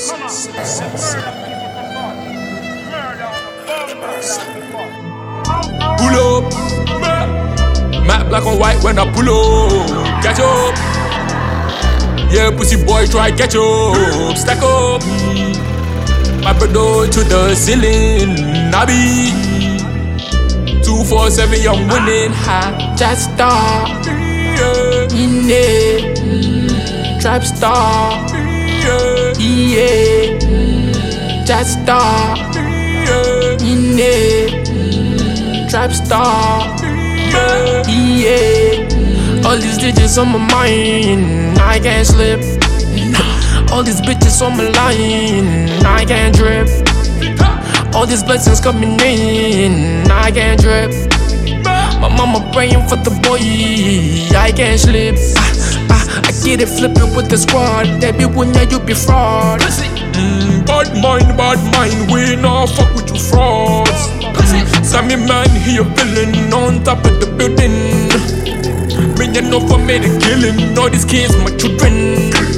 Pull up, matte black and white when I pull up. Catch up, yeah, pussy boy try catch up. Stack up, my brother to the ceiling. I be 247, I'm winning. High, just star, in it, trap star, yeah, just star, in it. Trap star, yeah. All these digits on my mind, I can't slip. All these bitches on my line, I can't drip. All these blessings coming in, I can't drip. My mama praying for the boy, I can't slip. I get it flipping with the squad, they be when you be fraud. Bad mind, we not fuck with you frauds. Sammy man, he a villain on top of the building. Me you know for me the killing, all these kids my children.